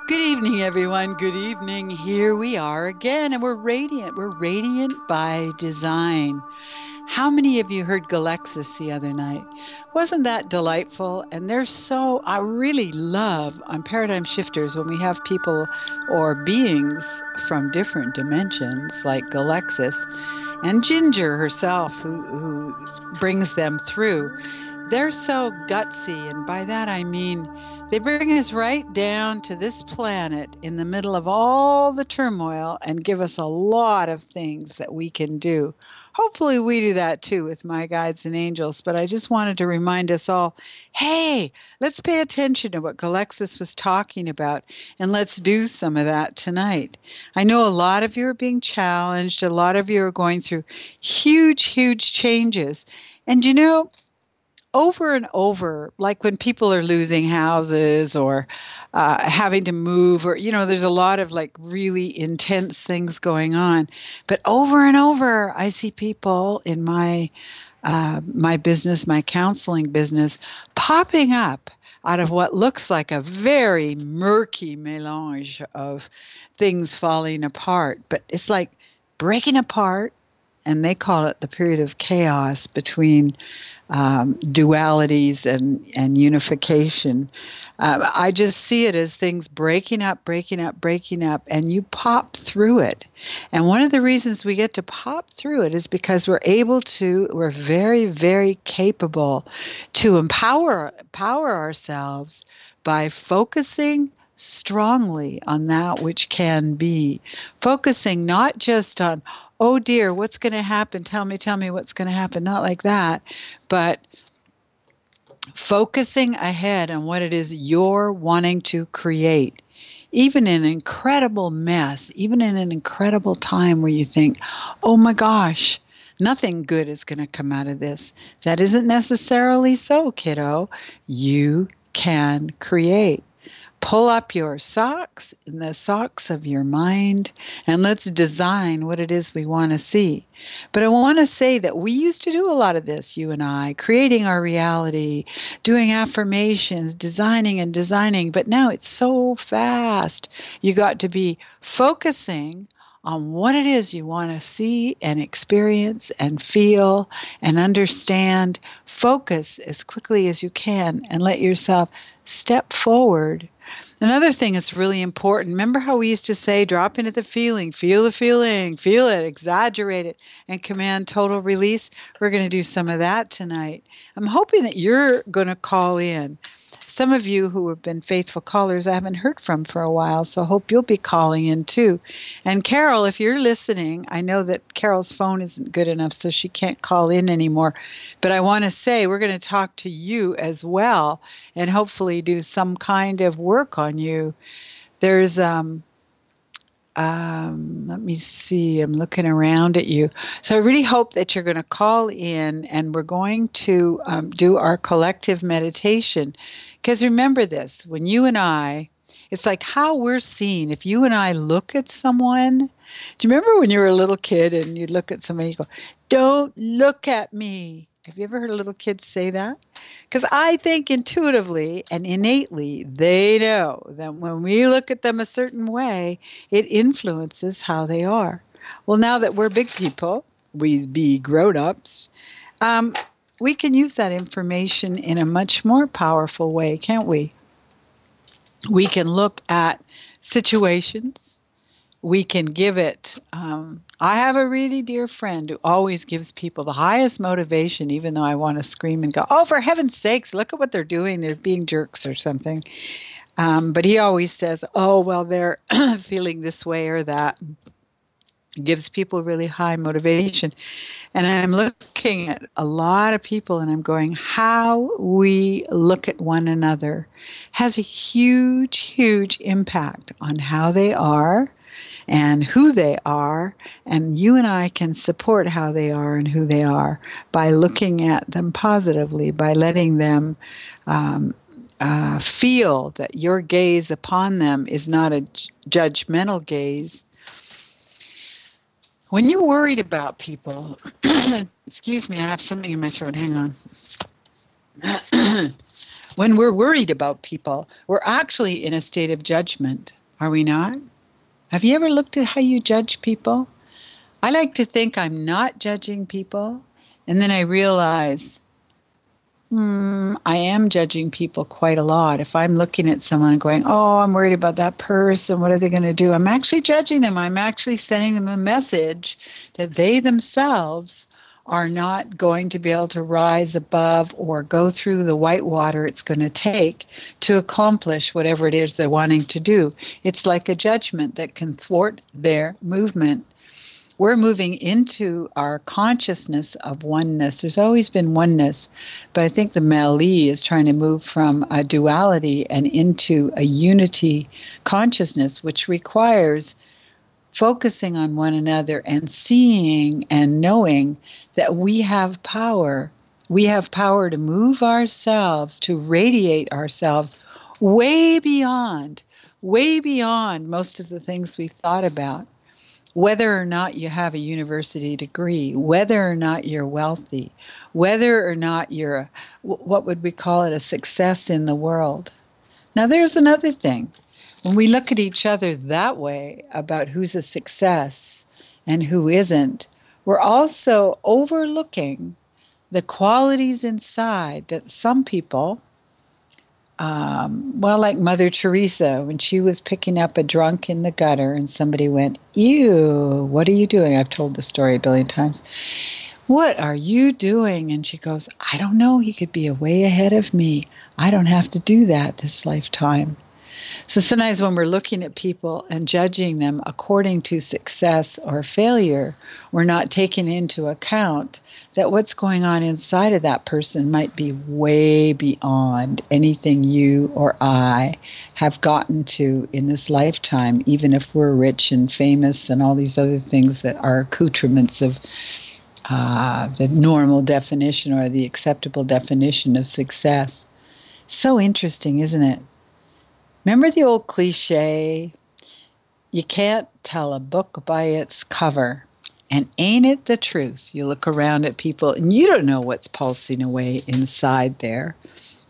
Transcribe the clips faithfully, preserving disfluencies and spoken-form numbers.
Good evening, everyone. Good evening. Here we are again, and we're radiant. We're radiant by design. How many of you heard Galexis the other night? Wasn't that delightful? And they're so, I really love on Paradigm Shifters when we have people or beings from different dimensions like Galexis and Ginger herself who, who brings them through. They're so gutsy, and by that I mean they bring us right down to this planet in the middle of all the turmoil and give us a lot of things that we can do. Hopefully, we do that too with my guides and angels. But I just wanted to remind us all, hey, let's pay attention to what Galexis was talking about and let's do some of that tonight. I know a lot of you are being challenged, a lot of you are going through huge, huge changes. And you know, over and over, like when people are losing houses or uh, having to move, or, you know, there's a lot of like really intense things going on. But over and over, I see people in my uh, my business, my counseling business, popping up out of what looks like a very murky melange of things falling apart. But it's like breaking apart, and they call it the period of chaos between um, dualities and, and unification. Uh, I just see it as things breaking up, breaking up, breaking up, and you pop through it. And one of the reasons we get to pop through it is because we're able to, we're very, very capable to empower, empower ourselves by focusing strongly on that which can be, focusing not just on, oh dear, what's going to happen? Tell me, tell me what's going to happen. Not like that, but focusing ahead on what it is you're wanting to create. Even in an incredible mess, even in an incredible time where you think, oh my gosh, nothing good is going to come out of this. That isn't necessarily so, kiddo. You can create. Pull up your socks in the socks of your mind and let's design what it is we want to see. But I want to say that we used to do a lot of this, you and I, creating our reality, doing affirmations, designing and designing. But now it's so fast. You got to be focusing on what it is you want to see and experience and feel and understand. Focus as quickly as you can and let yourself step forward. Another thing that's really important, remember how we used to say, drop into the feeling, feel the feeling, feel it, exaggerate it, and command total release? We're going to do some of that tonight. I'm hoping that you're going to call in. Some of you who have been faithful callers I haven't heard from for a while, so I hope you'll be calling in too. And Carol, if you're listening, I know that Carol's phone isn't good enough, so she can't call in anymore. But I want to say we're going to talk to you as well and hopefully do some kind of work on you. There's um, um, let me see, I'm looking around at you. So I really hope that you're going to call in and we're going to um, do our collective meditation. Because remember this, when you and I, it's like how we're seen. If you and I look at someone, do you remember when you were a little kid and you look at somebody and you go, don't look at me? Have you ever heard a little kid say that? Because I think intuitively and innately, they know that when we look at them a certain way, it influences how they are. Well, now that we're big people, we be grown ups, um, we can use that information in a much more powerful way, can't we? We can look at situations, we can give it. Um, I have a really dear friend who always gives people the highest motivation, even though I want to scream and go, oh, for heaven's sakes, look at what they're doing. They're being jerks or something. Um, but he always says, oh, well, they're feeling this way or that. Gives people really high motivation. And I'm looking at a lot of people and I'm going, how we look at one another has a huge, huge impact on how they are and who they are. And you and I can support how they are and who they are by looking at them positively, by letting them um, uh, feel that your gaze upon them is not a j- judgmental gaze. When you're worried about people, excuse me, I have something in my throat. Hang on. When we're worried about people, we're actually in a state of judgment, are we not? Have you ever looked at how you judge people? I like to think I'm not judging people, and then I realize, hmm, I am judging people quite a lot. If I'm looking at someone and going, oh, I'm worried about that person, what are they going to do? I'm actually judging them. I'm actually sending them a message that they themselves are not going to be able to rise above or go through the white water it's going to take to accomplish whatever it is they're wanting to do. It's like a judgment that can thwart their movement. We're moving into our consciousness of oneness. There's always been oneness, but I think the Mali is trying to move from a duality and into a unity consciousness, which requires focusing on one another and seeing and knowing that we have power. We have power to move ourselves, to radiate ourselves way beyond, way beyond most of the things we've thought about. Whether or not you have a university degree, whether or not you're wealthy, whether or not you're, a, what would we call it, a success in the world. Now, there's another thing. When we look at each other that way about who's a success and who isn't, we're also overlooking the qualities inside that some people, Um, well, like Mother Teresa, when she was picking up a drunk in the gutter and somebody went, ew, what are you doing? I've told the story a billion times. What are you doing? And she goes, I don't know. He could be way ahead of me. I don't have to do that this lifetime. So sometimes when we're looking at people and judging them according to success or failure, we're not taking into account that what's going on inside of that person might be way beyond anything you or I have gotten to in this lifetime, even if we're rich and famous and all these other things that are accoutrements of uh, the normal definition or the acceptable definition of success. So interesting, isn't it? Remember the old cliche, you can't tell a book by its cover. And ain't it the truth? You look around at people and you don't know what's pulsing away inside there.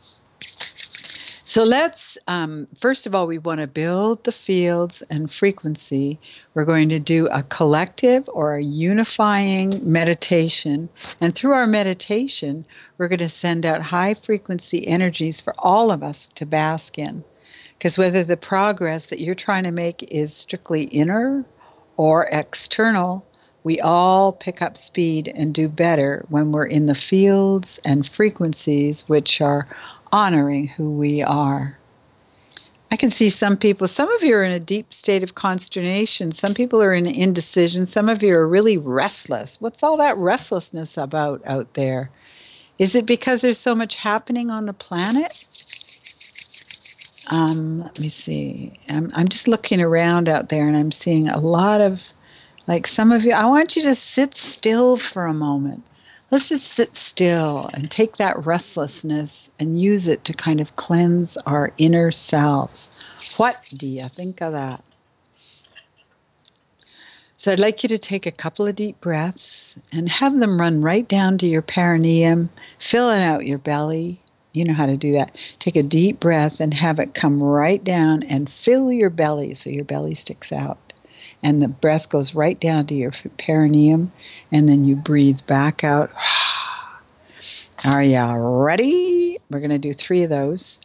So let's, um, first of all, we want to build the fields and frequency. We're going to do a collective or a unifying meditation. And through our meditation, we're going to send out high frequency energies for all of us to bask in. Because whether the progress that you're trying to make is strictly inner or external, we all pick up speed and do better when we're in the fields and frequencies which are honoring who we are. I can see some people, some of you are in a deep state of consternation. Some people are in indecision. Some of you are really restless. What's all that restlessness about out there? Is it because there's so much happening on the planet? Um, let me see. I'm, I'm just looking around out there and I'm seeing a lot of, like some of you, I want you to sit still for a moment. Let's just sit still and take that restlessness and use it to kind of cleanse our inner selves. What do you think of that? So I'd like you to take a couple of deep breaths and have them run right down to your perineum, filling out your belly. You know how to do that. Take a deep breath and have it come right down and fill your belly so your belly sticks out. And the breath goes right down to your perineum, and then you breathe back out. Are you ready? We're going to do three of those.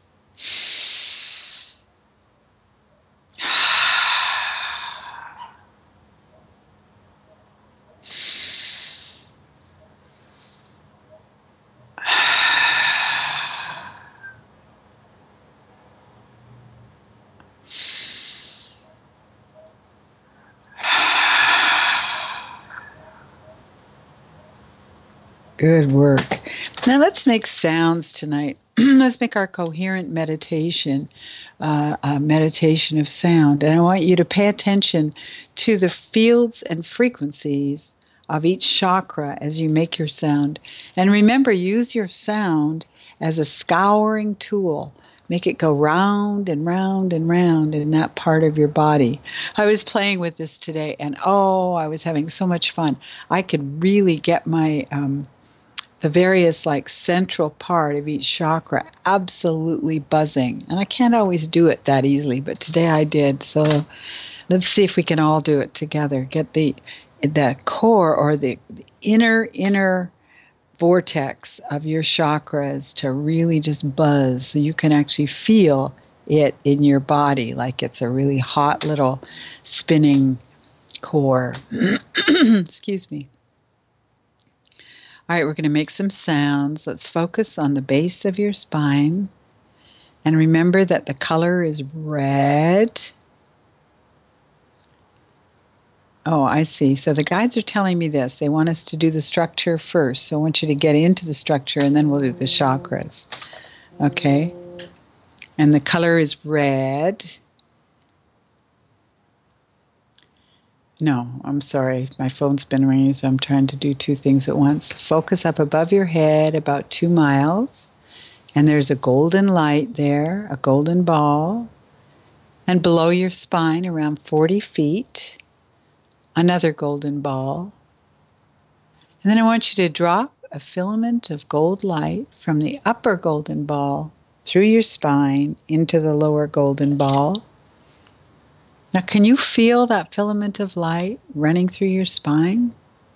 Good work. Now let's make sounds tonight. Let's make our coherent meditation uh, a meditation of sound. And I want you to pay attention to the fields and frequencies of each chakra as you make your sound. And remember, use your sound as a scouring tool. Make it go round and round and round in that part of your body. I was playing with this today, and oh, I was having so much fun. I could really get my... Um, the various like central part of each chakra absolutely buzzing. And I can't always do it that easily, but today I did. So let's see if we can all do it together. Get the the core or the, the inner inner vortex of your chakras to really just buzz so you can actually feel it in your body like it's a really hot little spinning core. Excuse me. All right, we're going to make some sounds. Let's focus on the base of your spine. And remember that the color is red. Oh, I see. So the guides are telling me this. They want us to do the structure first. So I want you to get into the structure and then we'll do the chakras. Okay? And the color is red. No, I'm sorry. My phone's been ringing, so I'm trying to do two things at once. Focus up above your head about two miles. And there's a golden light there, a golden ball. And below your spine, around forty feet, another golden ball. And then I want you to drop a filament of gold light from the upper golden ball through your spine into the lower golden ball. Now, can you feel that filament of light running through your spine?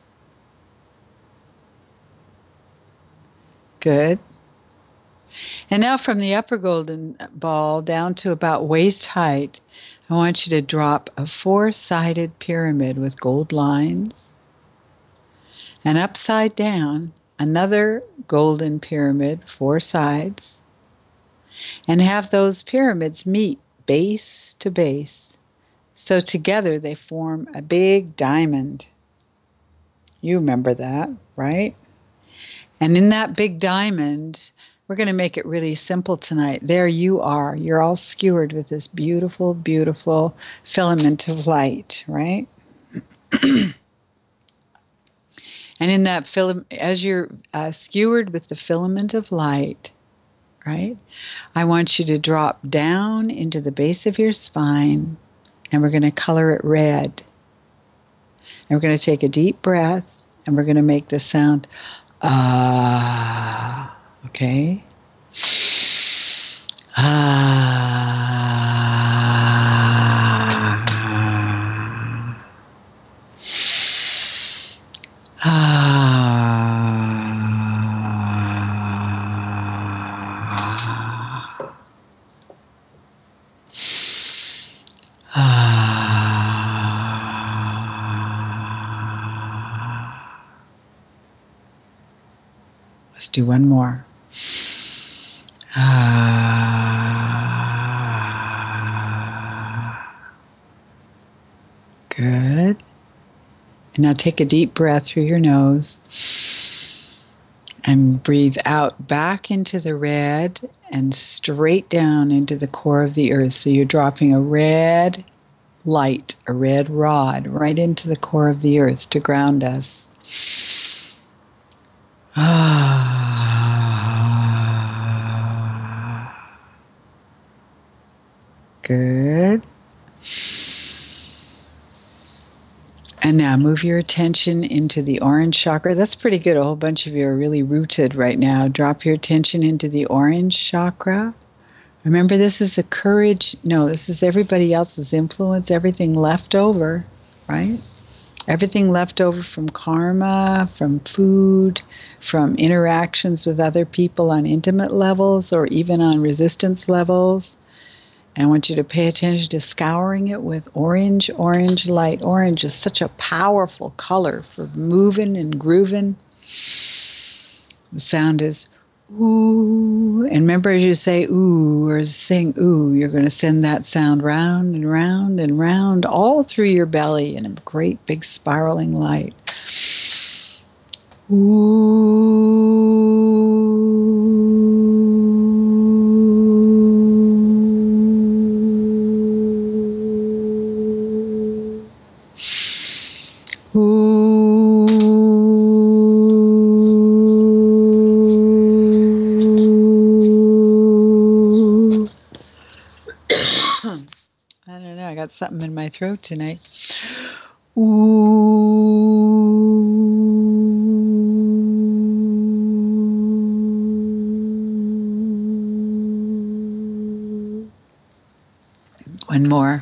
Good. And now from the upper golden ball down to about waist height, I want you to drop a four-sided pyramid with gold lines. And upside down, another golden pyramid, four sides. And have those pyramids meet base to base. So together they form a big diamond. You remember that, right? And in that big diamond, we're going to make it really simple tonight. There you are. You're all skewered with this beautiful, beautiful filament of light, right? And in that filament, as you're uh, skewered with the filament of light, right, I want you to drop down into the base of your spine, and we're going to color it red. And we're going to take a deep breath, and we're going to make the sound, ah, okay? Ah. Ah. Ah. Let's do one more. Ah. Good. And now take a deep breath through your nose and breathe out back into the red and straight down into the core of the earth. So you're dropping a red light, a red rod, right into the core of the earth to ground us. Ah. Good. And now move your attention into the orange chakra. That's pretty good. A whole bunch of you are really rooted right now. Drop your attention into the orange chakra. Remember, this is a courage. No, this is everybody else's influence, everything left over, right? Everything left over from karma, from food, from interactions with other people on intimate levels or even on resistance levels. And I want you to pay attention to scouring it with orange, orange light. Orange is such a powerful color for moving and grooving. The sound is ooh. And remember, as you say ooh or sing ooh, you're going to send that sound round and round and round all through your belly in a great big spiraling light. Ooh. I don't know, I got something in my throat tonight. Ooh. One more.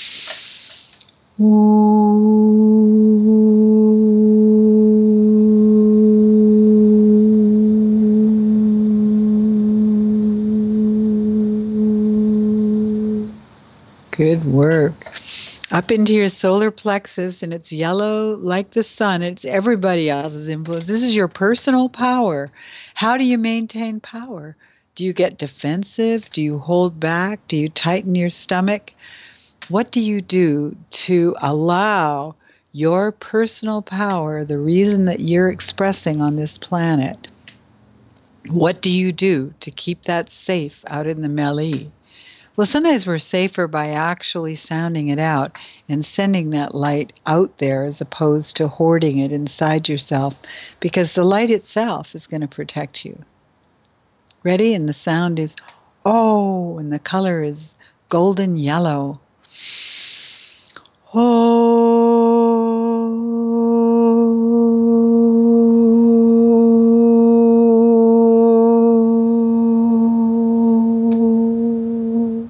Ooh. Good work. Up into your solar plexus, and it's yellow like the sun. It's everybody else's influence. This is your personal power. How do you maintain power? Do you get defensive? Do you hold back? Do you tighten your stomach? What do you do to allow your personal power, the reason that you're expressing on this planet? What do you do to keep that safe out in the melee? Well, sometimes we're safer by actually sounding it out and sending that light out there as opposed to hoarding it inside yourself, because the light itself is going to protect you. Ready? And the sound is oh, and the color is golden yellow. Oh.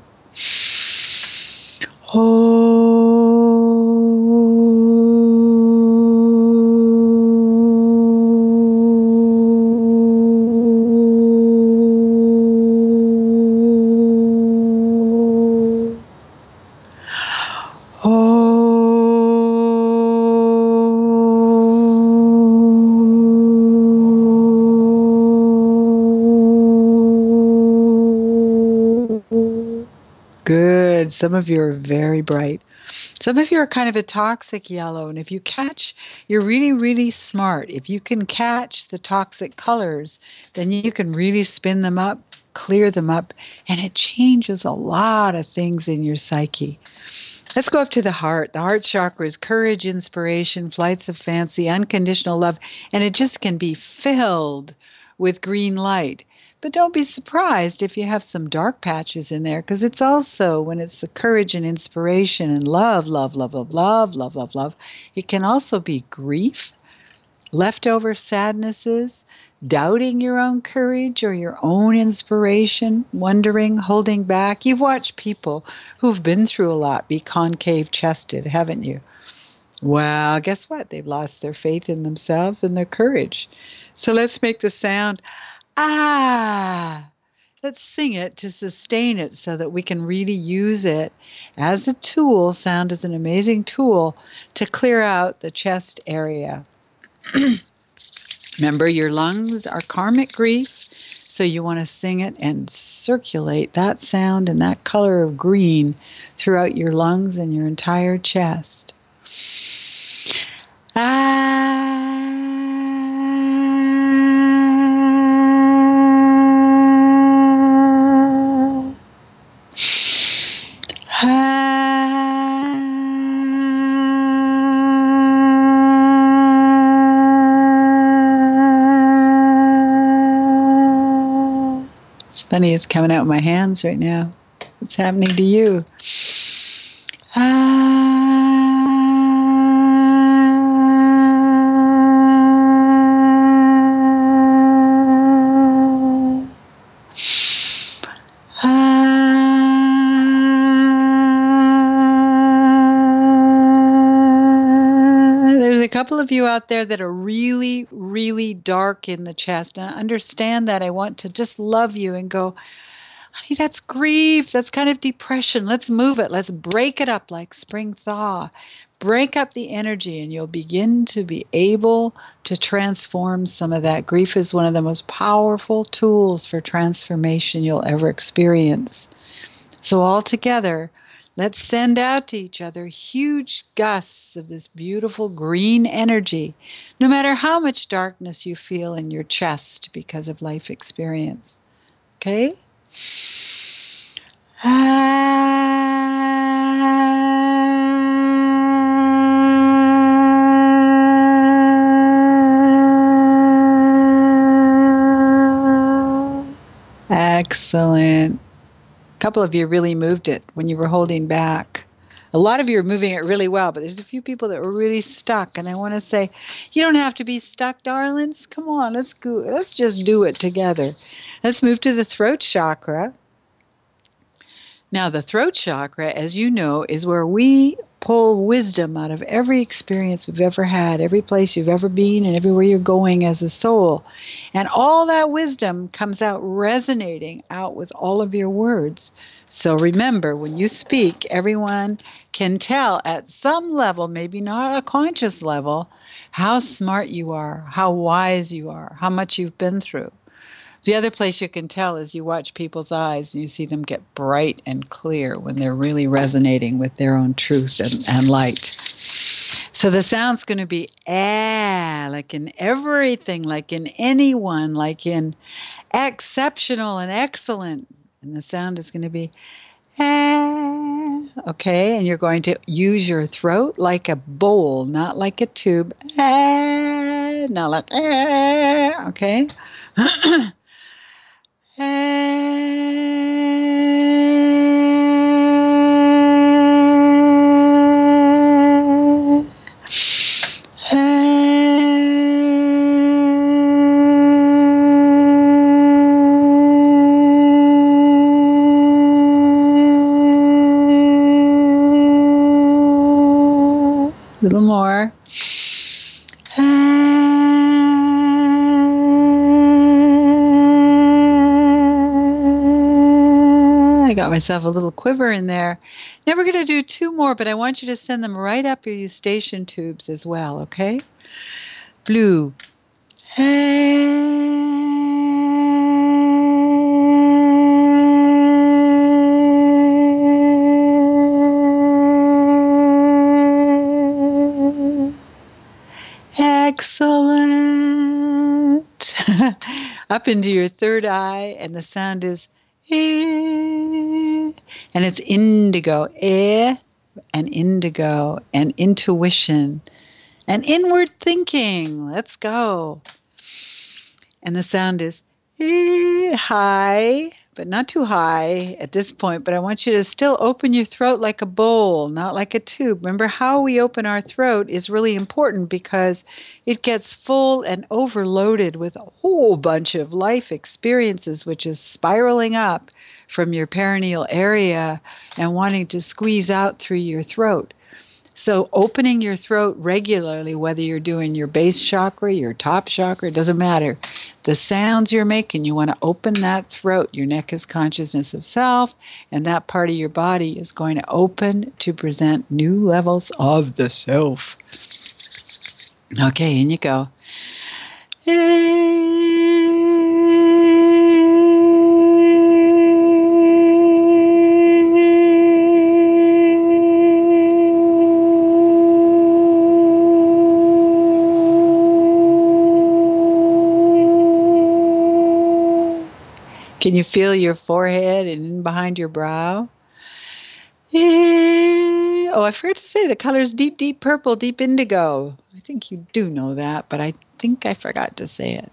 Good. Some of you are very bright. Some of you are kind of a toxic yellow. And if you catch, you're really, really smart. If you can catch the toxic colors, then you can really spin them up, clear them up, and it changes a lot of things in your psyche. Let's go up to the heart. The heart chakra is courage, inspiration, flights of fancy, unconditional love, and it just can be filled with green light. But don't be surprised if you have some dark patches in there, because it's also, when it's the courage and inspiration and love, love, love, love, love, love, love, love, it can also be grief, leftover sadnesses, doubting your own courage or your own inspiration, wondering, holding back. You've watched people who've been through a lot be concave chested, haven't you? Well, guess what? They've lost their faith in themselves and their courage. So let's make the sound, ah. Let's sing it to sustain it so that we can really use it as a tool. Sound is an amazing tool to clear out the chest area. Remember, your lungs are karmic grief, so you want to sing it and circulate that sound and that color of green throughout your lungs and your entire chest. Ah. It's funny, it's coming out of my hands right now. What's happening to you? Ah. There's a couple of you out there that are really, really dark in the chest. And I understand that. I want to just love you and go, honey, that's grief. That's kind of depression. Let's move it. Let's break it up like spring thaw. Break up the energy and you'll begin to be able to transform some of that. Grief is one of the most powerful tools for transformation you'll ever experience. So all together, let's send out to each other huge gusts of this beautiful green energy, no matter how much darkness you feel in your chest because of life experience. Okay? Excellent. A couple of you really moved it when you were holding back. A lot of you are moving it really well, but there's a few people that were really stuck. And I want to say, you don't have to be stuck, darlings. Come on, let's go. Let's just do it together. Let's move to the throat chakra. Now, the throat chakra, as you know, is where we pull wisdom out of every experience we've ever had, every place you've ever been, and everywhere you're going as a soul. And all that wisdom comes out resonating out with all of your words. So remember, when you speak, everyone can tell at some level, maybe not a conscious level, how smart you are, how wise you are, how much you've been through. The other place you can tell is you watch people's eyes and you see them get bright and clear when they're really resonating with their own truth and, and light. So the sound's going to be ah, like in everything, like in anyone, like in exceptional and excellent. And the sound is going to be ah, okay? And you're going to use your throat like a bowl, not like a tube. Ah, not like ah, okay? A little more. I got myself a little quiver in there. Now we're going to do two more, but I want you to send them right up your eustachian tubes as well, okay? Blue. Excellent. Up into your third eye, and the sound is eh, and it's indigo, eh, and indigo, and intuition, and inward thinking. Let's go. And the sound is eh, high, but not too high at this point. But I want you to still open your throat like a bowl, not like a tube. Remember, how we open our throat is really important because it gets full and overloaded with a whole bunch of life experiences, which is spiraling up from your perineal area and wanting to squeeze out through your throat. So opening your throat regularly, whether you're doing your base chakra, your top chakra, it doesn't matter. The sounds you're making, you want to open that throat. Your neck is consciousness of self, and that part of your body is going to open to present new levels of the self. Okay, in you go. Can you feel your forehead and in behind your brow? Oh, I forgot to say the color is deep, deep purple, deep indigo. I think you do know that, but I think I forgot to say it.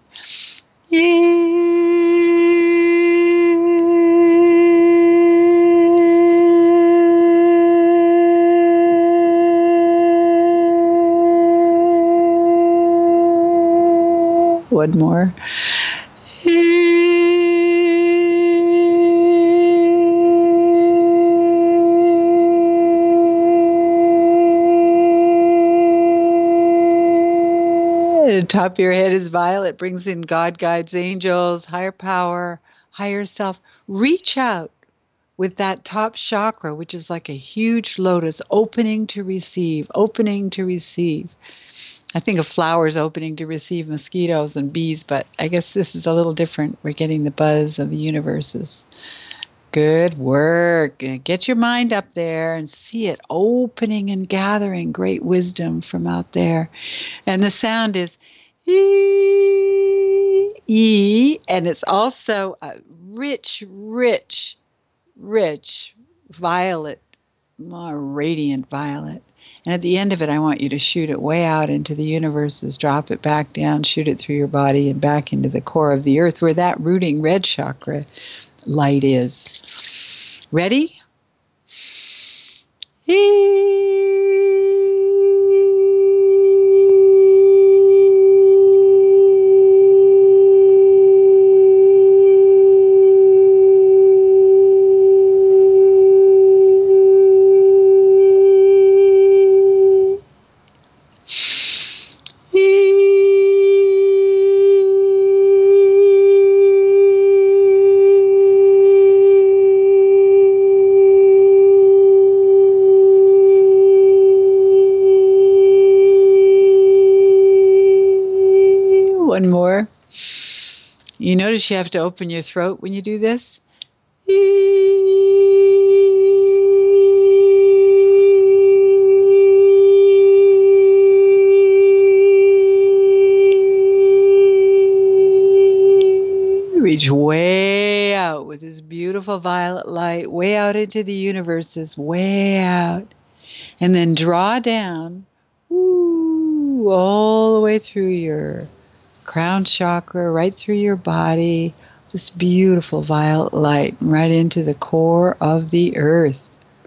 One more. The top of your head is violet, brings in God, guides, angels, higher power, higher self. Reach out with that top chakra, which is like a huge lotus, opening to receive, opening to receive. I think of flowers opening to receive mosquitoes and bees, but I guess this is a little different. We're getting the buzz of the universes. Good work. Get your mind up there and see it opening and gathering great wisdom from out there. And the sound is E, E, and it's also a rich, rich, rich violet, more radiant violet. And at the end of it, I want you to shoot it way out into the universes, drop it back down, shoot it through your body and back into the core of the earth where that rooting red chakra light is. Ready? One more. You notice you have to open your throat when you do this? Reach way out with this beautiful violet light, way out into the universes, way out. And then draw down, ooh, all the way through your crown chakra, right through your body, this beautiful violet light, right into the core of the earth.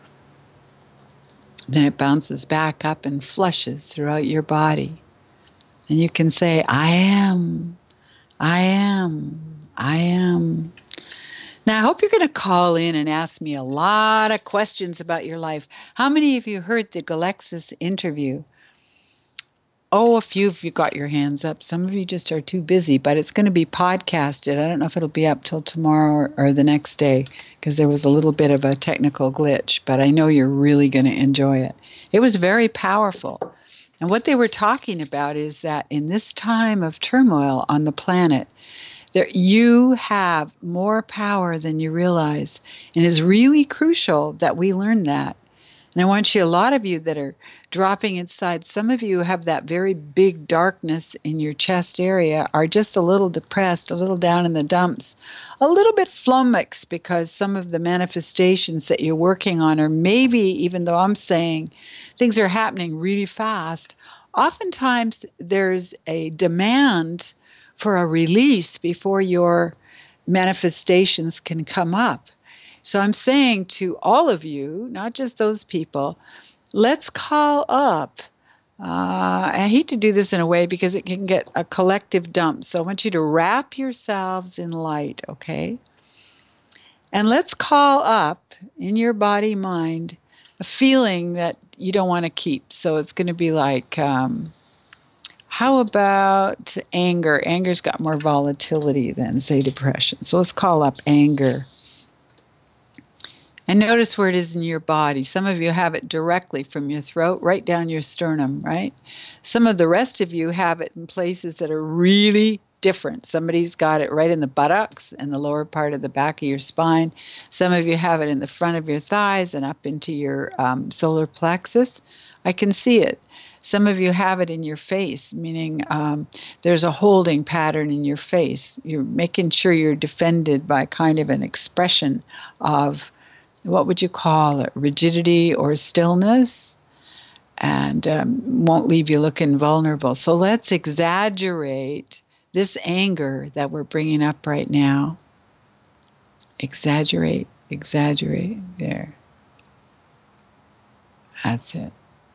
Then it bounces back up and flushes throughout your body. And you can say, I am, I am, I am. Now, I hope you're going to call in and ask me a lot of questions about your life. How many of you heard the Galexis interview? Oh, a few of you got your hands up. Some of you just are too busy, but it's going to be podcasted. I don't know if it'll be up till tomorrow or, or the next day because there was a little bit of a technical glitch, but I know you're really going to enjoy it. It was very powerful. And what they were talking about is that in this time of turmoil on the planet, there, you have more power than you realize. And it's really crucial that we learn that. And I want you, a lot of you that are dropping inside, some of you have that very big darkness in your chest area, are just a little depressed, a little down in the dumps, a little bit flummoxed because some of the manifestations that you're working on, or maybe even though I'm saying things are happening really fast, oftentimes there's a demand for a release before your manifestations can come up. So I'm saying to all of you, not just those people, let's call up. Uh, I hate to do this in a way because it can get a collective dump. So I want you to wrap yourselves in light, okay? And let's call up in your body, mind, a feeling that you don't want to keep. So it's going to be like, um, how about anger? Anger's got more volatility than, say, depression. So let's call up anger. And notice where it is in your body. Some of you have it directly from your throat, right down your sternum, right? Some of the rest of you have it in places that are really different. Somebody's got it right in the buttocks and the lower part of the back of your spine. Some of you have it in the front of your thighs and up into your um, solar plexus. I can see it. Some of you have it in your face, meaning um, there's a holding pattern in your face. You're making sure you're defended by kind of an expression of, what would you call it, rigidity or stillness, and um, won't leave you looking vulnerable. So let's exaggerate this anger that we're bringing up right now. Exaggerate, exaggerate, there. That's it.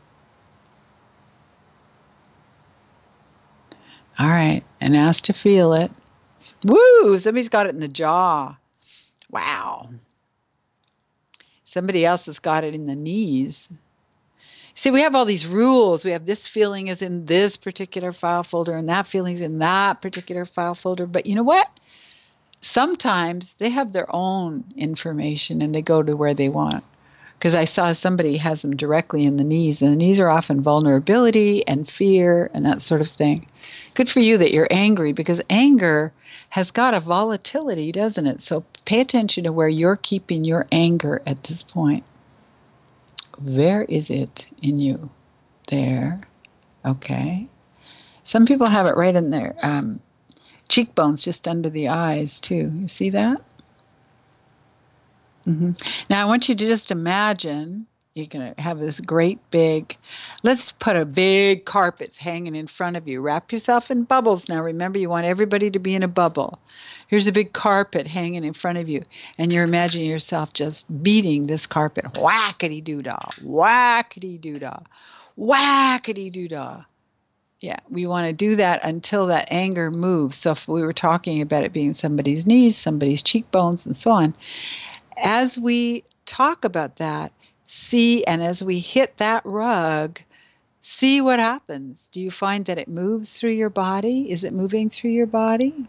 All right, and ask to feel it. Woo, somebody's got it in the jaw. Wow. Somebody else has got it in the knees. See, we have all these rules. We have this feeling is in this particular file folder and that feeling is in that particular file folder. But you know what? Sometimes they have their own information and they go to where they want. Because I saw somebody has them directly in the knees, and the knees are often vulnerability and fear and that sort of thing. Good for you that you're angry, because anger has got a volatility, doesn't it? So pay attention to where you're keeping your anger at this point. Where is it in you? There. Okay. Some people have it right in their um, cheekbones, just under the eyes, too. You see that? Mm-hmm. Now, I want you to just imagine you're going to have this great big, let's put a big carpet hanging in front of you. Wrap yourself in bubbles. Now, remember, you want everybody to be in a bubble. Here's a big carpet hanging in front of you, and you're imagining yourself just beating this carpet. Whackity-doo-dah, whackity-doo-dah, whackity-doo-dah. Yeah, we want to do that until that anger moves. So if we were talking about it being somebody's knees, somebody's cheekbones, and so on, as we talk about that, see, and as we hit that rug, see what happens. Do you find that it moves through your body? Is it moving through your body?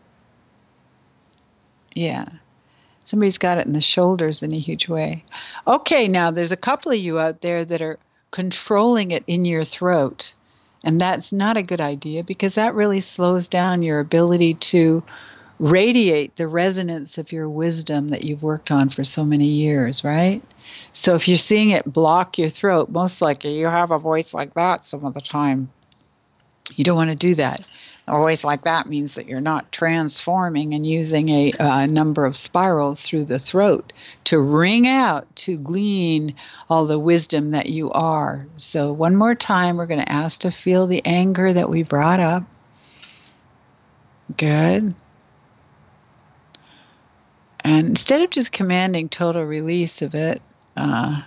Yeah. Somebody's got it in the shoulders in a huge way. Okay, now there's a couple of you out there that are controlling it in your throat. And that's not a good idea because that really slows down your ability to radiate the resonance of your wisdom that you've worked on for so many years, right? So if you're seeing it block your throat, most likely you have a voice like that some of the time. You don't want to do that. A voice like that means that you're not transforming and using a, a number of spirals through the throat to ring out, to glean all the wisdom that you are. So one more time, we're going to ask to feel the anger that we brought up. Good. And instead of just commanding total release of it, uh,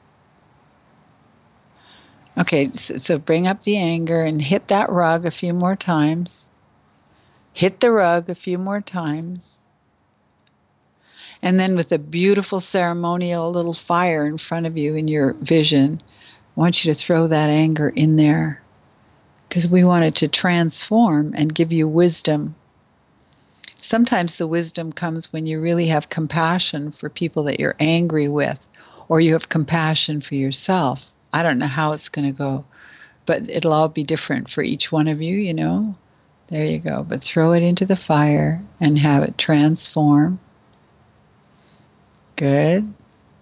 okay, so, so bring up the anger and hit that rug a few more times. Hit the rug a few more times. And then with a beautiful ceremonial little fire in front of you in your vision, I want you to throw that anger in there because we want it to transform and give you wisdom. Sometimes the wisdom comes when you really have compassion for people that you're angry with, or you have compassion for yourself. I don't know how it's going to go, but it'll all be different for each one of you, you know. There you go. But throw it into the fire and have it transform. Good.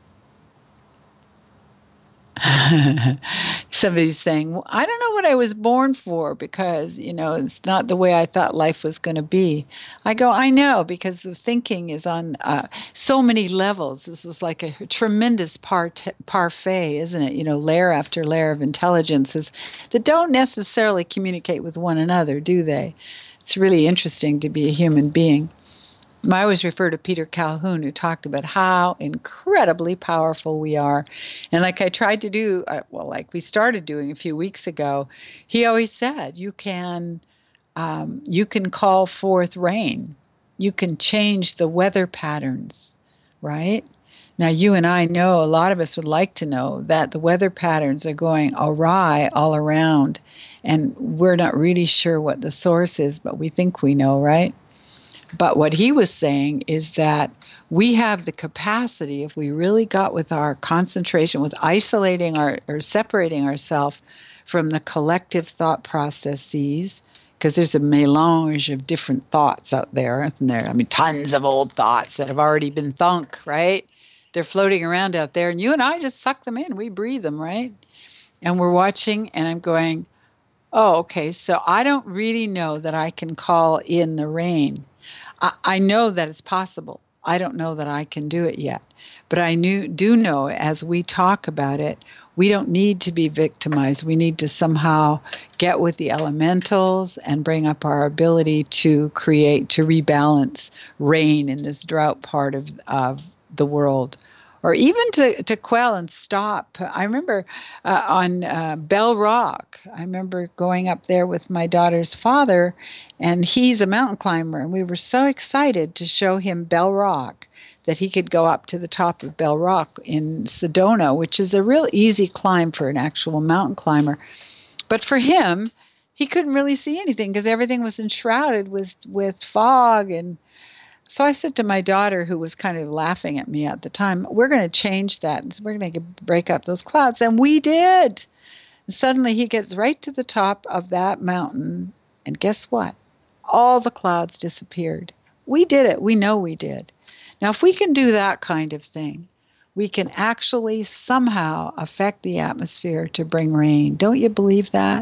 Somebody's saying, well, I don't know what I was born for because, you know, it's not the way I thought life was going to be. I go, I know, because the thinking is on uh, so many levels. This is like a tremendous part- parfait, isn't it? You know, layer after layer of intelligences that don't necessarily communicate with one another, do they? It's really interesting to be a human being. I always refer to Peter Calhoun, who talked about how incredibly powerful we are. And like I tried to do, uh, well, like we started doing a few weeks ago, he always said, you can, um, you can call forth rain. You can change the weather patterns, right? Now, you and I know, a lot of us would like to know that the weather patterns are going awry all around, and we're not really sure what the source is, but we think we know, right? But what he was saying is that we have the capacity, if we really got with our concentration, with isolating our or separating ourselves from the collective thought processes, because there's a melange of different thoughts out there, isn't there? I mean, tons of old thoughts that have already been thunk, right? They're floating around out there, and you and I just suck them in. We breathe them, right? And we're watching, and I'm going, oh, okay, so I don't really know that I can call in the rain. I, I know that it's possible. I don't know that I can do it yet. But I knew, do know as we talk about it, we don't need to be victimized. We need to somehow get with the elementals and bring up our ability to create, to rebalance rain in this drought part of, of the world. Or even to, to quell and stop. I remember uh, on uh, Bell Rock, I remember going up there with my daughter's father, and he's a mountain climber, and we were so excited to show him Bell Rock that he could go up to the top of Bell Rock in Sedona, which is a real easy climb for an actual mountain climber. But for him, he couldn't really see anything because everything was enshrouded with, with fog. And so I said to my daughter, who was kind of laughing at me at the time, we're going to change that. We're going to break up those clouds. And we did. And suddenly he gets right to the top of that mountain. And guess what? All the clouds disappeared. We did it. We know we did. Now, if we can do that kind of thing, we can actually somehow affect the atmosphere to bring rain. Don't you believe that?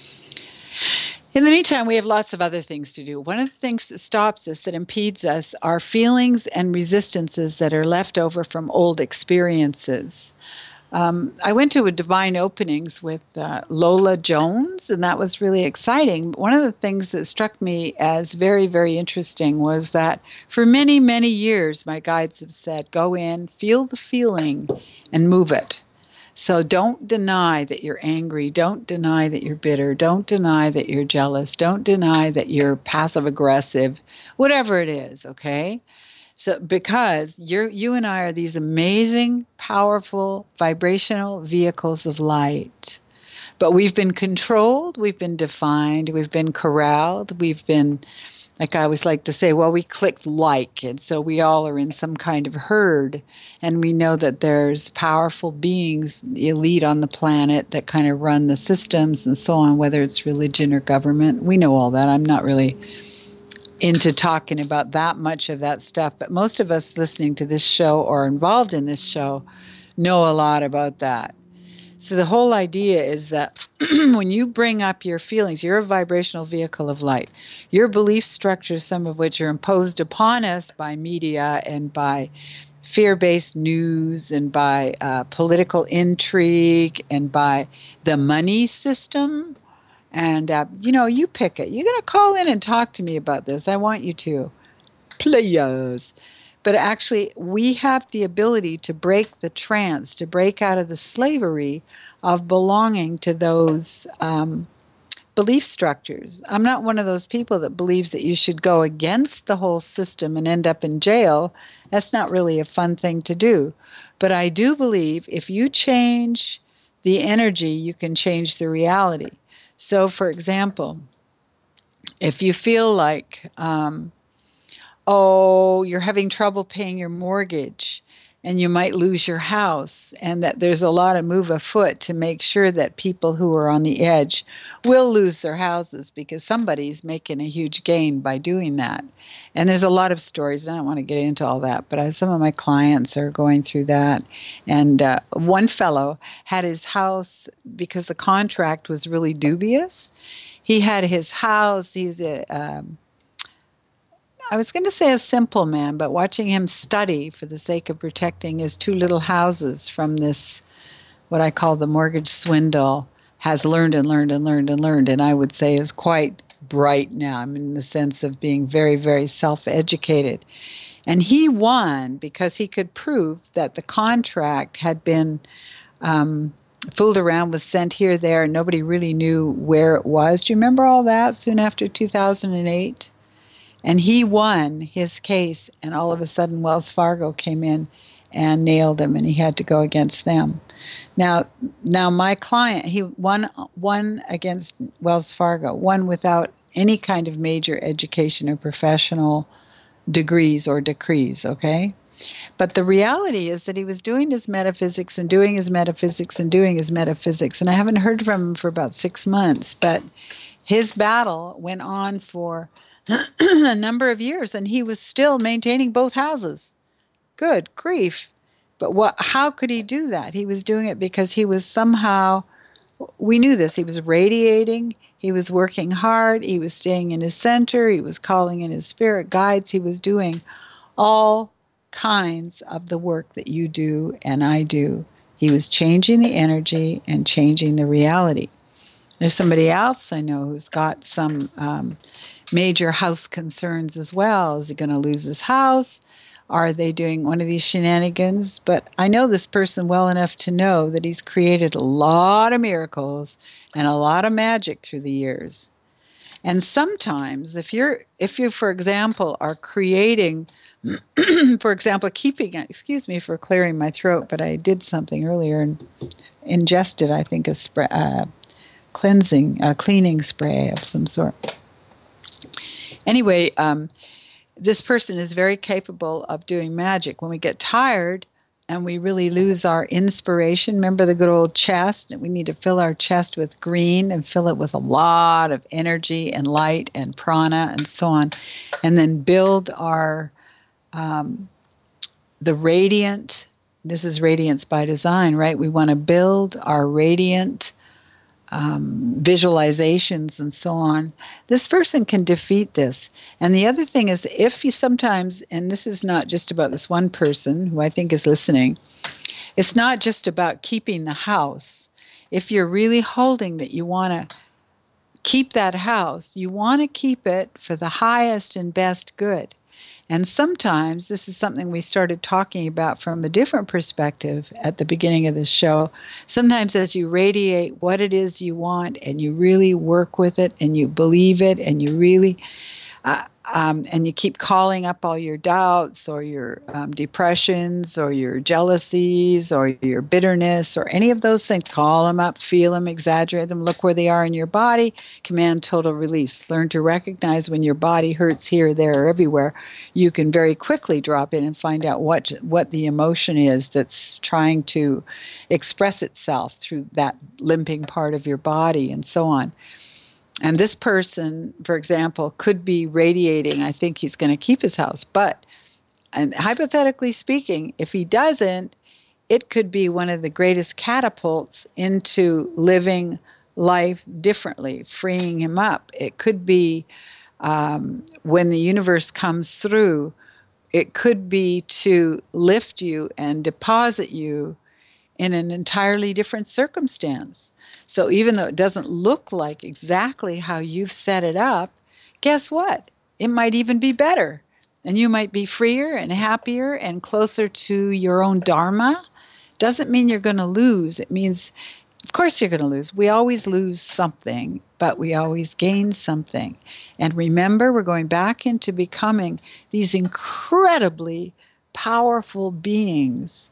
In the meantime, we have lots of other things to do. One of the things that stops us, that impedes us, are feelings and resistances that are left over from old experiences. Um, I went to a Divine Openings with uh, Lola Jones, and that was really exciting. One of the things that struck me as very, very interesting was that for many, many years, my guides have said, go in, feel the feeling, and move it. So don't deny that you're angry. Don't deny that you're bitter. Don't deny that you're jealous. Don't deny that you're passive aggressive, whatever it is, okay? So because you're you and I are these amazing, powerful, vibrational vehicles of light. But we've been controlled, we've been defined, we've been corralled, we've been Like I always like to say, well, we clicked like, and so we all are in some kind of herd, and we know that there's powerful beings, elite on the planet, that kind of run the systems and so on, whether it's religion or government. We know all that. I'm not really into talking about that much of that stuff, but most of us listening to this show or involved in this show know a lot about that. So the whole idea is that when you bring up your feelings, you're a vibrational vehicle of light. Your belief structures, some of which are imposed upon us by media and by fear-based news and by uh, political intrigue and by the money system. And, uh, you know, you pick it. You're going to call in and talk to me about this. I want you to. Players. But actually, we have the ability to break the trance, to break out of the slavery of belonging to those um, belief structures. I'm not one of those people that believes that you should go against the whole system and end up in jail. That's not really a fun thing to do. But I do believe if you change the energy, you can change the reality. So, for example, if you feel like... Um, oh, you're having trouble paying your mortgage and you might lose your house, and that there's a lot of move afoot to make sure that people who are on the edge will lose their houses because somebody's making a huge gain by doing that. And there's a lot of stories, and I don't want to get into all that, but I, some of my clients are going through that. And uh, one fellow had his house, because the contract was really dubious, he had his house, he's a... Um, I was going to say a simple man, but watching him study for the sake of protecting his two little houses from this, what I call the mortgage swindle, has learned and learned and learned and learned, and I would say is quite bright now. I'm in the sense of being very, very self-educated. And he won because he could prove that the contract had been um, fooled around, was sent here, there, and nobody really knew where it was. Do you remember all that soon after two thousand eight? And he won his case, and all of a sudden Wells Fargo came in and nailed him, and he had to go against them. Now, now my client, he won, won against Wells Fargo, won without any kind of major education or professional degrees or decrees, okay? But the reality is that he was doing his metaphysics and doing his metaphysics and doing his metaphysics, and I haven't heard from him for about six months, but his battle went on for a number of years, and he was still maintaining both houses. Good grief. But what? How could he do that? He was doing it because he was somehow, we knew this, he was radiating, he was working hard, he was staying in his center, he was calling in his spirit guides, he was doing all kinds of the work that you do and I do. He was changing the energy and changing the reality. There's somebody else I know who's got some um, major house concerns as well. Is he going to lose his house? Are they doing one of these shenanigans? But I know this person well enough to know that he's created a lot of miracles and a lot of magic through the years. And sometimes if you're, if you, for example, are creating, for example, keeping, excuse me for clearing my throat, but I did something earlier and ingested, I think, a spray, uh, cleansing, a cleaning spray of some sort. Anyway, um, this person is very capable of doing magic. When we get tired and we really lose our inspiration, remember the good old chest? We need to fill our chest with green and fill it with a lot of energy and light and prana and so on, and then build our, um, the radiant, this is radiance by design, right? We want to build our radiant Um, visualizations and so on. This person can defeat this. And the other thing is, if you sometimes, and this is not just about this one person who I think is listening, it's not just about keeping the house. If you're really holding that you want to keep that house, you want to keep it for the highest and best good. And sometimes, this is something we started talking about from a different perspective at the beginning of this show, sometimes as you radiate what it is you want and you really work with it and you believe it and you really, uh, um, and you keep calling up all your doubts or your um, depressions or your jealousies or your bitterness or any of those things, call them up, feel them, exaggerate them, look where they are in your body, command total release. Learn to recognize when your body hurts here, there, or everywhere. You can very quickly drop in and find out what what the emotion is that's trying to express itself through that limping part of your body and so on. And this person, for example, could be radiating, I think he's going to keep his house. But, and hypothetically speaking, if he doesn't, it could be one of the greatest catapults into living life differently, freeing him up. It could be um, when the universe comes through, it could be to lift you and deposit you in an entirely different circumstance. So even though it doesn't look like exactly how you've set it up, guess what? It might even be better. And you might be freer and happier and closer to your own dharma. Doesn't mean you're going to lose. It means, of course, you're going to lose. We always lose something, but we always gain something. And remember, we're going back into becoming these incredibly powerful beings.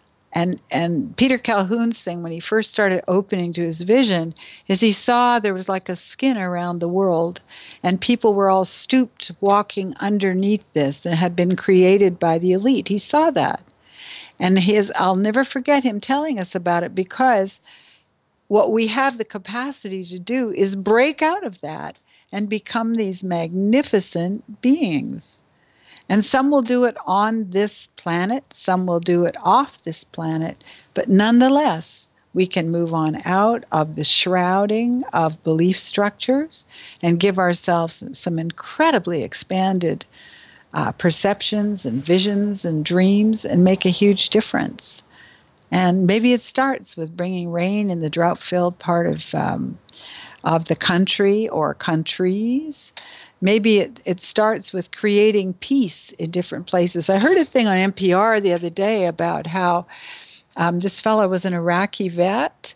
And and Peter Calhoun's thing when he first started opening to his vision is he saw there was like a skin around the world and people were all stooped walking underneath this and had been created by the elite. He saw that. And his I'll never forget him telling us about it, because what we have the capacity to do is break out of that and become these magnificent beings. And some will do it on this planet, some will do it off this planet, but nonetheless, we can move on out of the shrouding of belief structures and give ourselves some incredibly expanded uh, perceptions and visions and dreams and make a huge difference. And maybe it starts with bringing rain in the drought-filled part of um, of the country or countries. Maybe it, it starts with creating peace in different places. I heard a thing on N P R the other day about how um, this fellow was an Iraqi vet,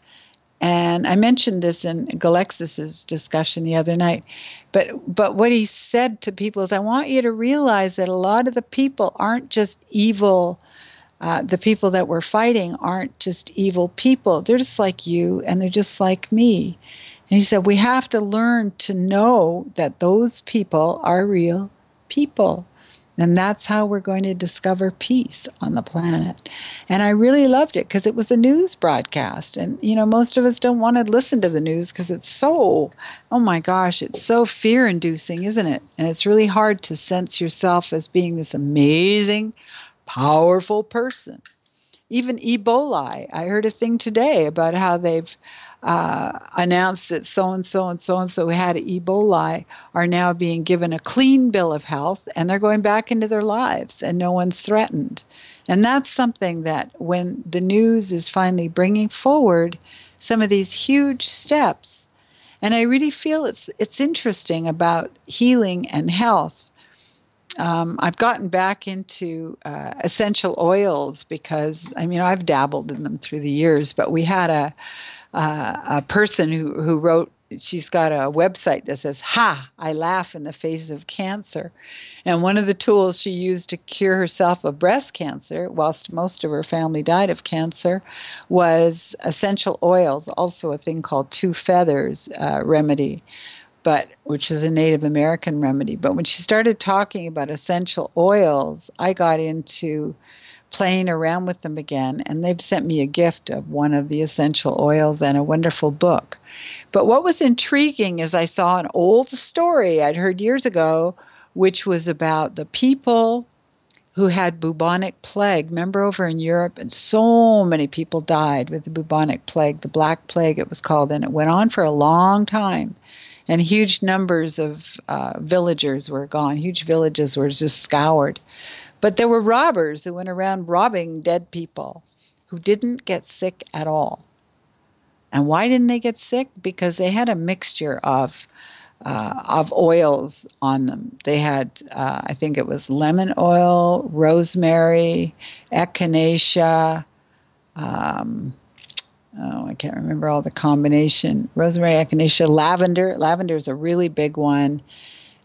and I mentioned this in Galexis's discussion the other night. But but what he said to people is, I want you to realize that a lot of the people aren't just evil. Uh, the people that we're fighting aren't just evil people. They're just like you, and they're just like me. And he said, we have to learn to know that those people are real people. And that's how we're going to discover peace on the planet. And I really loved it because it was a news broadcast. And, you know, most of us don't want to listen to the news because it's so, oh my gosh, it's so fear-inducing, isn't it? And it's really hard to sense yourself as being this amazing, powerful person. Even Ebola. I heard a thing today about how they've uh, announced that so-and-so and so-and-so who had Ebola are now being given a clean bill of health, and they're going back into their lives, and no one's threatened. And that's something that when the news is finally bringing forward some of these huge steps, and I really feel it's it's interesting about healing and health. Um, I've gotten back into uh, essential oils because, I mean, I've dabbled in them through the years, but we had a uh, a person who, who wrote, she's got a website that says, ha, I laugh in the face of cancer. And one of the tools she used to cure herself of breast cancer, whilst most of her family died of cancer, was essential oils, also a thing called two feathers uh, remedy, but which is a Native American remedy. But when she started talking about essential oils, I got into playing around with them again, and they've sent me a gift of one of the essential oils and a wonderful book. But what was intriguing is I saw an old story I'd heard years ago, which was about the people who had bubonic plague. Remember over in Europe, and so many people died with the bubonic plague, the Black Plague it was called, and it went on for a long time. And huge numbers of uh, villagers were gone. Huge villages were just scoured. But there were robbers who went around robbing dead people who didn't get sick at all. And why didn't they get sick? Because they had a mixture of uh, of oils on them. They had, uh, I think it was lemon oil, rosemary, echinacea. Um, oh, I can't remember all the combination. Rosemary, echinacea, lavender. Lavender is a really big one.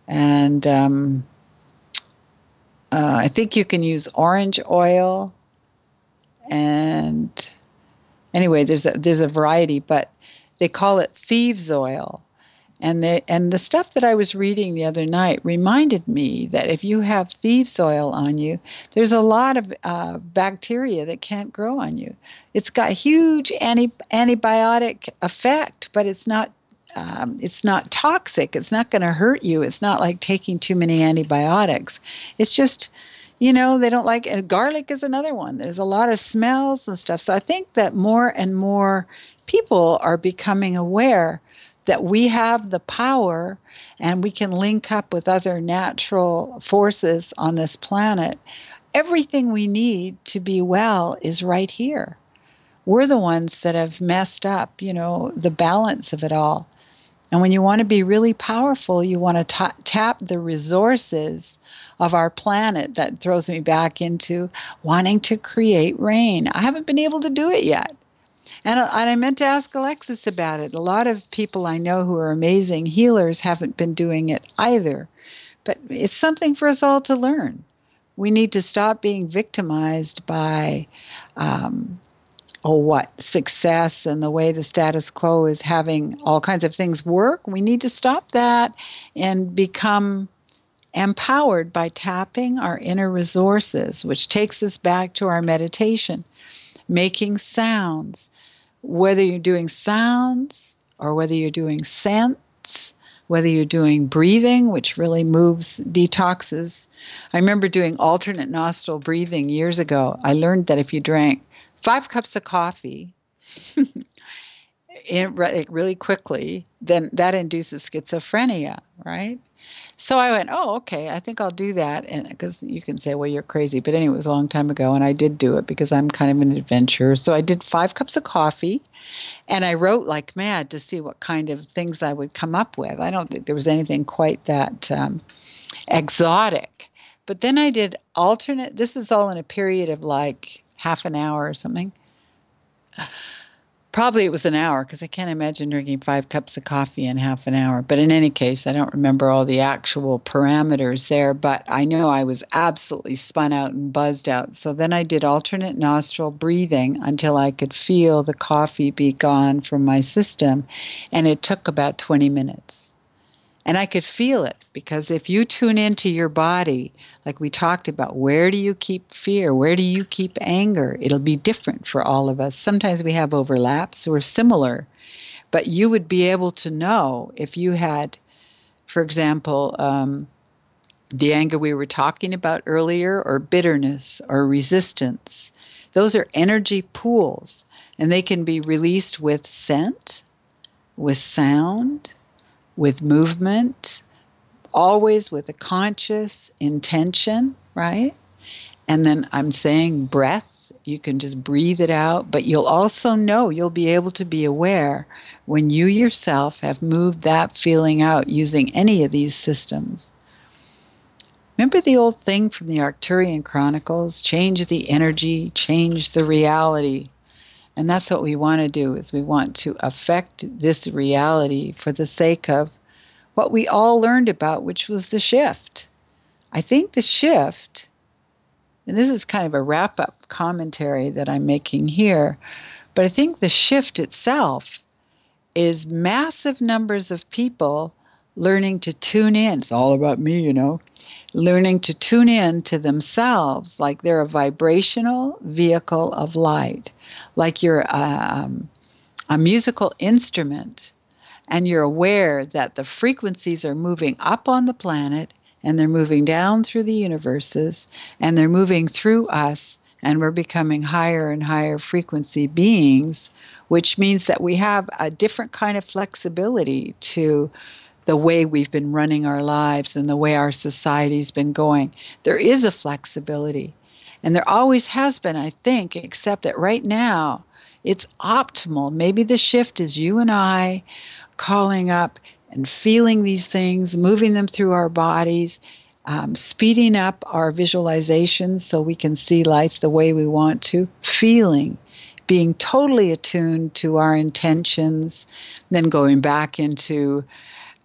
And um, uh, I think you can use orange oil. And anyway, there's a, there's a variety, but they call it thieves oil. And the and the stuff that I was reading the other night reminded me that if you have thieves oil on you, there's a lot of uh, bacteria that can't grow on you. It's got huge anti, antibiotic effect, but it's not um, it's not toxic. It's not going to hurt you. It's not like taking too many antibiotics. It's just, you know, they don't like and garlic is another one. There's a lot of smells and stuff. So I think that more and more people are becoming aware that we have the power and we can link up with other natural forces on this planet. Everything we need to be well is right here. We're the ones that have messed up, you know, the balance of it all. And when you want to be really powerful, you want to ta- tap the resources of our planet. That throws me back into wanting to create rain. I haven't been able to do it yet. And, uh, and I meant to ask Alexis about it. A lot of people I know who are amazing healers haven't been doing it either. But it's something for us all to learn. We need to stop being victimized by, um, oh, what, success and the way the status quo is having all kinds of things work. We need to stop that and become empowered by tapping our inner resources, which takes us back to our meditation, making sounds. Whether you're doing sounds or whether you're doing scents, whether you're doing breathing, which really moves, detoxes. I remember doing alternate nostril breathing years ago. I learned that if you drank five cups of coffee in, really quickly, then that induces schizophrenia, right? So I went, oh, okay, I think I'll do that. And because you can say, well, you're crazy. But anyway, it was a long time ago. And I did do it because I'm kind of an adventurer. So I did five cups of coffee and I wrote like mad to see what kind of things I would come up with. I don't think there was anything quite that um, exotic. But then I did alternate. This is all in a period of like half an hour or something. Probably it was an hour because I can't imagine drinking five cups of coffee in half an hour. But in any case, I don't remember all the actual parameters there. But I know I was absolutely spun out and buzzed out. So then I did alternate nostril breathing until I could feel the coffee be gone from my system. And it took about twenty minutes. And I could feel it because if you tune into your body, like we talked about, where do you keep fear? Where do you keep anger? It'll be different for all of us. Sometimes we have overlaps. We're similar. But you would be able to know if you had, for example, um, the anger we were talking about earlier, or bitterness, or resistance. Those are energy pools, and they can be released with scent, with sound, with movement, always with a conscious intention, right? And then I'm saying breath, you can just breathe it out, but you'll also know, you'll be able to be aware when you yourself have moved that feeling out using any of these systems. Remember the old thing from the Arcturian Chronicles? Change the energy, change the reality. And that's what we want to do, is we want to affect this reality for the sake of what we all learned about, which was the shift. I think the shift, and this is kind of a wrap-up commentary that I'm making here, but I think the shift itself is massive numbers of people learning to tune in. It's all about me, you know. Learning to tune in to themselves like they're a vibrational vehicle of light, like you're um, a musical instrument, and you're aware that the frequencies are moving up on the planet and they're moving down through the universes and they're moving through us, and we're becoming higher and higher frequency beings, which means that we have a different kind of flexibility to the way we've been running our lives and the way our society's been going. There is a flexibility, and there always has been, I think, except that right now it's optimal. Maybe the shift is you and I calling up and feeling these things, moving them through our bodies, um, speeding up our visualizations so we can see life the way we want to, feeling, being totally attuned to our intentions, then going back into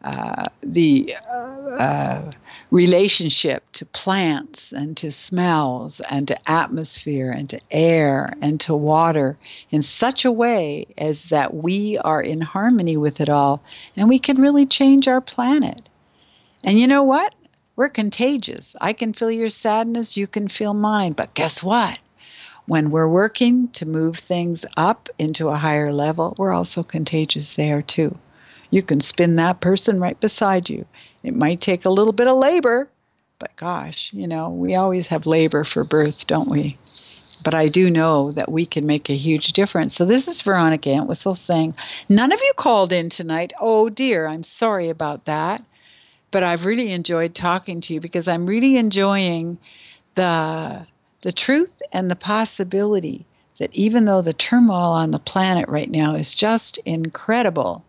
uh, the uh, relationship to plants and to smells and to atmosphere and to air and to water in such a way as that we are in harmony with it all, and we can really change our planet. And you know what? We're contagious. I can feel your sadness, you can feel mine. But guess what? When we're working to move things up into a higher level, we're also contagious there too. You can spin that person right beside you. It might take a little bit of labor, but gosh, you know, we always have labor for birth, don't we? But I do know that we can make a huge difference. So this is Veronica Entwistle saying, none of you called in tonight. Oh dear, I'm sorry about that. But I've really enjoyed talking to you because I'm really enjoying the the truth and the possibility that even though the turmoil on the planet right now is just incredible,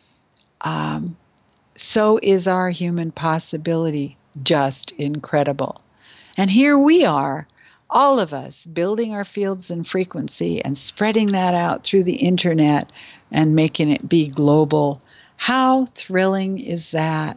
um, so is our human possibility just incredible. And here we are, all of us, building our fields and frequency and spreading that out through the internet and making it be global. How thrilling is that?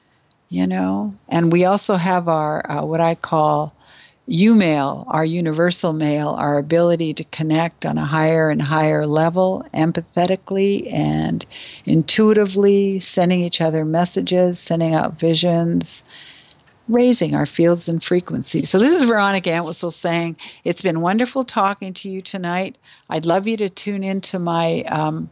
You know? And we also have our, uh, what I call U-mail, our universal mail, our ability to connect on a higher and higher level, empathetically and intuitively, sending each other messages, sending out visions, raising our fields and frequencies. So this is Veronica Entwistle saying, it's been wonderful talking to you tonight. I'd love you to tune into my, um,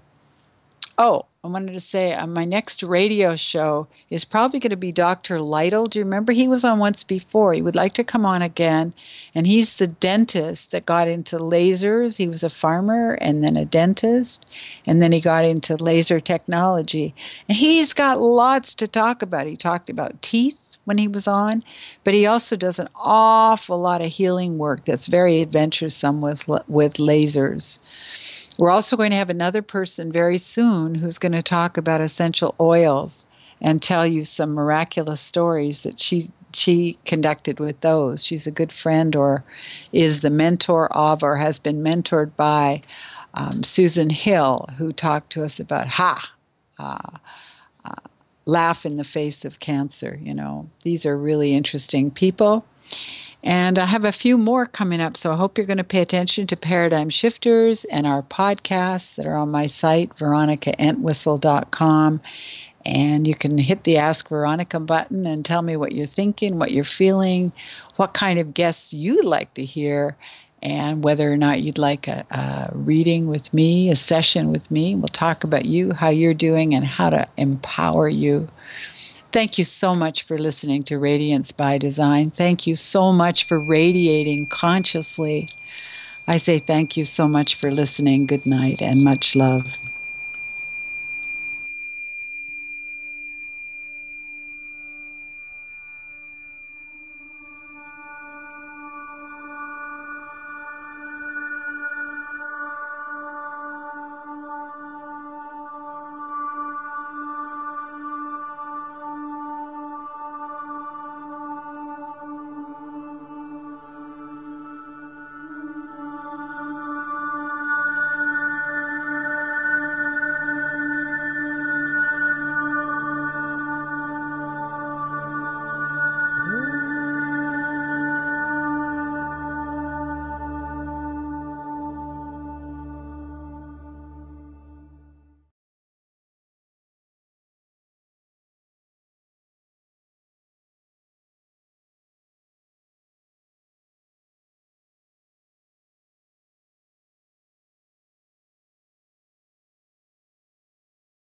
oh, I wanted to say uh, my next radio show is probably going to be Doctor Lytle. Do you remember? He was on once before. He would like to come on again. And he's the dentist that got into lasers. He was a farmer and then a dentist. And then he got into laser technology. And he's got lots to talk about. He talked about teeth when he was on, but he also does an awful lot of healing work that's very adventuresome with with lasers. We're also going to have another person very soon who's going to talk about essential oils and tell you some miraculous stories that she she conducted with those. She's a good friend or is the mentor of or has been mentored by um, Susan Hill, who talked to us about ha, uh, uh, laugh in the face of cancer. You know, these are really interesting people. And I have a few more coming up, so I hope you're going to pay attention to Paradigm Shifters and our podcasts that are on my site, veronica entwistle dot com. And you can hit the Ask Veronica button and tell me what you're thinking, what you're feeling, what kind of guests you'd like to hear, and whether or not you'd like a, a reading with me, a session with me. We'll talk about you, how you're doing, and how to empower you. Thank you so much for listening to Radiance by Design. Thank you so much for radiating consciously. I say thank you so much for listening. Good night and much love.